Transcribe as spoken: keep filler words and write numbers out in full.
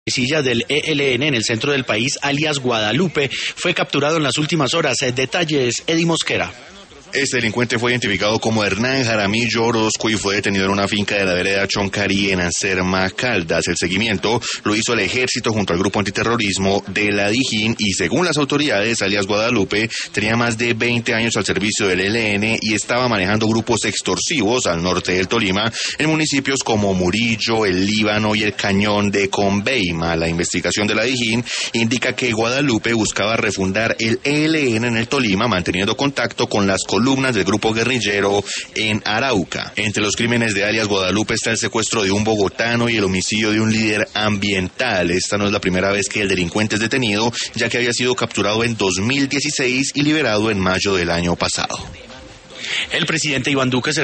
Silla del E L N en el centro del país, alias Guadalupe, fue capturado en las últimas horas. Detalles, Eddie Mosquera. Este delincuente fue identificado como Hernán Jaramillo Orozco y fue detenido en una finca de la vereda Choncarí en Anserma, Caldas. El seguimiento lo hizo el ejército junto al grupo antiterrorismo de la Dijín y, según las autoridades, alias Guadalupe tenía más de veinte años al servicio del E L N y estaba manejando grupos extorsivos al norte del Tolima, en municipios como Murillo, El Líbano y el Cañón de Conveima. La investigación de la Dijín indica que Guadalupe buscaba refundar el E L N en el Tolima, manteniendo contacto con las columnas del grupo guerrillero en Arauca. Entre los crímenes de alias Guadalupe está el secuestro de un bogotano y el homicidio de un líder ambiental. Esta no es la primera vez que el delincuente es detenido, ya que había sido capturado en dos mil dieciséis y liberado en mayo del año pasado. El presidente Iván Duque se